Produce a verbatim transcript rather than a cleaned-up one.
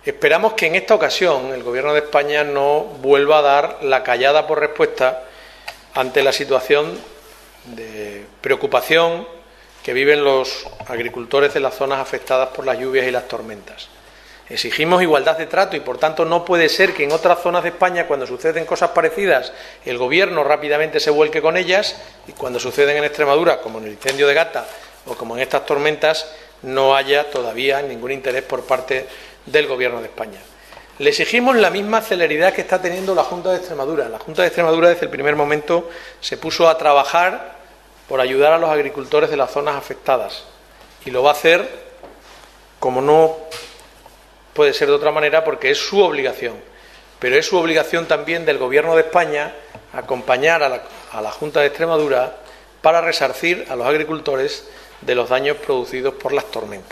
Esperamos que en esta ocasión el Gobierno de España no vuelva a dar la callada por respuesta ante la situación de preocupación que viven los agricultores de las zonas afectadas por las lluvias y las tormentas. Exigimos igualdad de trato y, por tanto, no puede ser que en otras zonas de España, cuando suceden cosas parecidas, el Gobierno rápidamente se vuelque con ellas y cuando suceden en Extremadura, como en el incendio de Gata o como en estas tormentas, no haya todavía ningún interés por parte del Gobierno de España. Le exigimos la misma celeridad que está teniendo la Junta de Extremadura. La Junta de Extremadura desde el primer momento se puso a trabajar por ayudar a los agricultores de las zonas afectadas y lo va a hacer como no puede ser de otra manera, porque es su obligación, pero es su obligación también del Gobierno de España acompañar a la, a la Junta de Extremadura para resarcir a los agricultores de los daños producidos por las tormentas.